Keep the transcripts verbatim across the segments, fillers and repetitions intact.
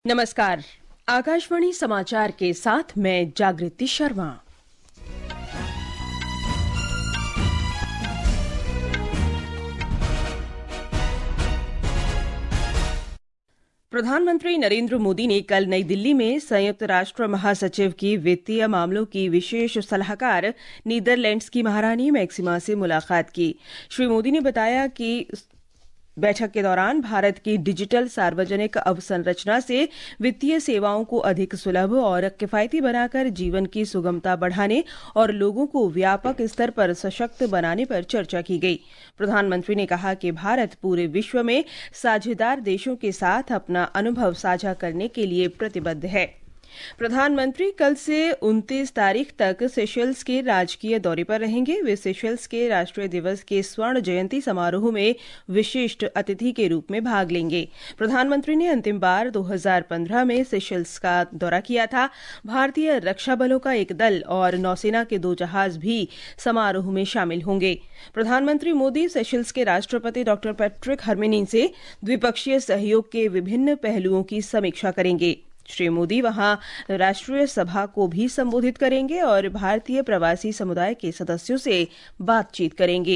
नमस्कार। आकाशवाणी समाचार के साथ मैं जागृति शर्मा। प्रधानमंत्री नरेंद्र मोदी ने कल नई दिल्ली में संयुक्त राष्ट्र महासचिव की वित्तीय मामलों की विशेष सलाहकार नीदरलैंड्स की महारानी मैक्सिमा से मुलाकात की। श्री मोदी ने बताया कि बैठक के दौरान भारत की डिजिटल सार्वजनिक अवसंरचना से वित्तीय सेवाओं को अधिक सुलभ और किफायती बनाकर जीवन की सुगमता बढ़ाने और लोगों को व्यापक स्तर पर सशक्त बनाने पर चर्चा की गई। प्रधानमंत्री ने कहा कि भारत पूरे विश्व में साझेदार देशों के साथ अपना अनुभव साझा करने के लिए प्रतिबद्ध है। प्रधानमंत्री कल से उनतीस तारीख तक सेशल्स के राजकीय दौरे पर रहेंगे। वे सेशल्स के राष्ट्रीय दिवस के स्वर्ण जयंती समारोह में विशिष्ट अतिथि के रूप में भाग लेंगे। प्रधानमंत्री ने अंतिम बार दो हज़ार पंद्रह में सेशल्स का दौरा किया था। भारतीय रक्षा बलों का एक दल और नौसेना के दो जहाज भी समारोह में शामिल होंगे। प्रधानमंत्री मोदी सेशल्स के राष्ट्रपति डॉक्टर पैट्रिक हरमिनी से द्विपक्षीय सहयोग के विभिन्न पहलुओं की समीक्षा करेंगे। श्री मोदी वहां राष्ट्रीय सभा को भी संबोधित करेंगे और भारतीय प्रवासी समुदाय के सदस्यों से बातचीत करेंगे।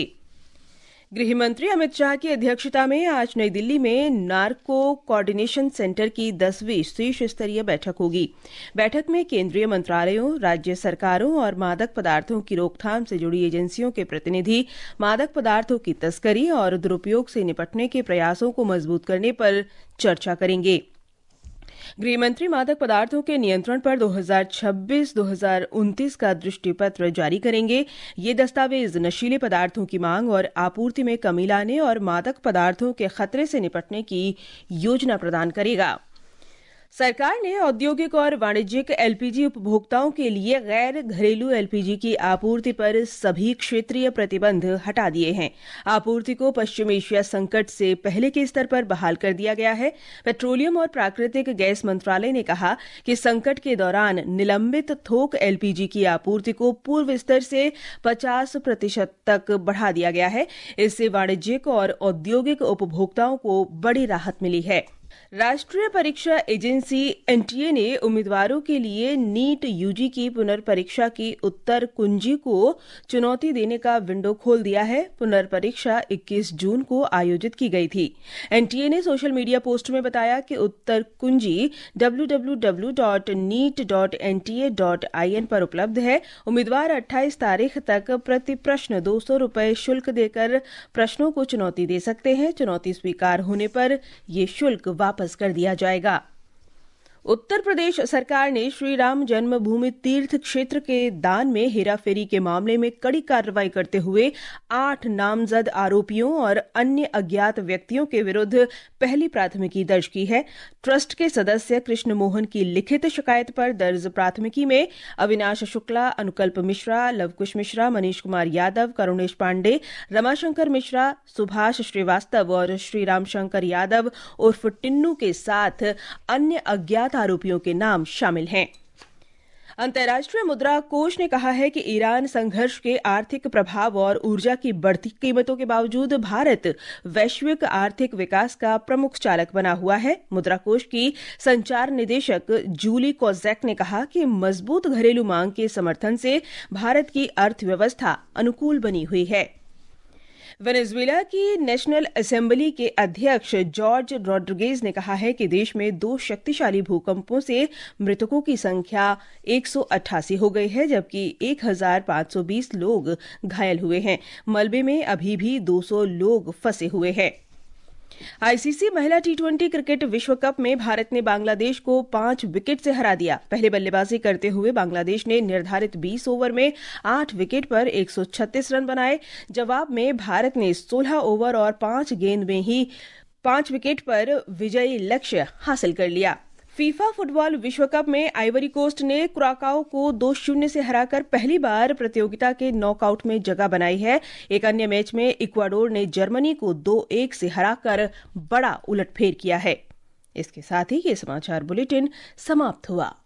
गृह मंत्री अमित शाह की अध्यक्षता में आज नई दिल्ली में नार्को कोऑर्डिनेशन सेंटर की दसवीं शीर्ष स्तरीय बैठक होगी। बैठक में केंद्रीय मंत्रालयों, राज्य सरकारों और मादक पदार्थों की रोकथाम से जुड़ी एजेंसियों के प्रतिनिधि मादक पदार्थों की तस्करी और दुरुपयोग से निपटने के प्रयासों को मजबूत करने पर चर्चा करेंगे। गृहमंत्री मादक पदार्थों के नियंत्रण पर दो हज़ार छब्बीस दो हज़ार उनतीस का दृष्टिपत्र जारी करेंगे। ये दस्तावेज नशीले पदार्थों की मांग और आपूर्ति में कमी लाने और मादक पदार्थों के खतरे से निपटने की योजना प्रदान करेगा। सरकार ने औद्योगिक और वाणिज्यिक एलपीजी उपभोक्ताओं के लिए गैर घरेलू एलपीजी की आपूर्ति पर सभी क्षेत्रीय प्रतिबंध हटा दिए हैं। आपूर्ति को पश्चिम एशिया संकट से पहले के स्तर पर बहाल कर दिया गया है। पेट्रोलियम और प्राकृतिक गैस मंत्रालय ने कहा कि संकट के दौरान निलंबित थोक एलपीजी की आपूर्ति को पूर्व स्तर से पचास प्रतिशत तक बढ़ा दिया गया है। इससे वाणिज्यिक और औद्योगिक उपभोक्ताओं को बड़ी राहत मिली है। राष्ट्रीय परीक्षा एजेंसी एनटीए ने उम्मीदवारों के लिए नीट यूजी की पुनर्परीक्षा की उत्तर कुंजी को चुनौती देने का विंडो खोल दिया है। पुनर्परीक्षा इक्कीस जून को आयोजित की गई थी। एनटीए ने सोशल मीडिया पोस्ट में बताया कि उत्तर कुंजी W W W dot NEET dot N T A dot I N पर उपलब्ध है। उम्मीदवार अट्ठाईस तारीख तक प्रति प्रश्न दो सौ रुपये शुल्क देकर प्रश्नों को चुनौती दे सकते हैं। चुनौती स्वीकार होने पर ये शुल्क वापस कर दिया जाएगा। उत्तर प्रदेश सरकार ने श्री राम जन्मभूमि तीर्थ क्षेत्र के दान में हेराफेरी के मामले में कड़ी कार्रवाई करते हुए आठ नामजद आरोपियों और अन्य अज्ञात व्यक्तियों के विरुद्ध पहली प्राथमिकी दर्ज की है। ट्रस्ट के सदस्य कृष्ण मोहन की लिखित शिकायत पर दर्ज प्राथमिकी में अविनाश शुक्ला, अनुकल्प मिश्रा, लवकुश मिश्रा, मनीष कुमार यादव, करुणेश पांडे, रमाशंकर मिश्रा, सुभाष श्रीवास्तव और श्रीराम शंकर यादव उर्फ टिन्नू के साथ अन्य अज्ञात आरोपियों के नाम शामिल हैं। अंतर्राष्ट्रीय मुद्रा कोष ने कहा है कि ईरान संघर्ष के आर्थिक प्रभाव और ऊर्जा की बढ़ती कीमतों के बावजूद भारत वैश्विक आर्थिक विकास का प्रमुख चालक बना हुआ है। मुद्रा कोष की संचार निदेशक जूली कोज़ैक ने कहा कि मजबूत घरेलू मांग के समर्थन से भारत की अर्थव्यवस्था अनुकूल बनी हुई है। वेनेजुएला की नेशनल असेंबली के अध्यक्ष जॉर्ज रोड्रिगेज ने कहा है कि देश में दो शक्तिशाली भूकंपों से मृतकों की संख्या एक सौ अट्ठासी हो गई है, जबकि एक हज़ार पाँच सौ बीस लोग घायल हुए हैं। मलबे में अभी भी दो सौ लोग फंसे हुए हैं। आईसीसी महिला टी ट्वेंटी क्रिकेट विश्व कप में भारत ने बांग्लादेश को पांच विकेट से हरा दिया। पहले बल्लेबाजी करते हुए बांग्लादेश ने निर्धारित बीस ओवर में आठ विकेट पर एक सौ छत्तीस रन बनाए। जवाब में भारत ने सोलह ओवर और पांच गेंद में ही पांच विकेट पर विजयी लक्ष्य हासिल कर लिया। फीफा फुटबॉल विश्व कप में आइवरी कोस्ट ने कुराकाओ को दो शून्य से हराकर पहली बार प्रतियोगिता के नॉकआउट में जगह बनाई है। एक अन्य मैच में इक्वाडोर ने जर्मनी को दो एक से हराकर बड़ा उलटफेर किया है। इसके साथ ही ये समाचार बुलेटिन समाप्त हुआ।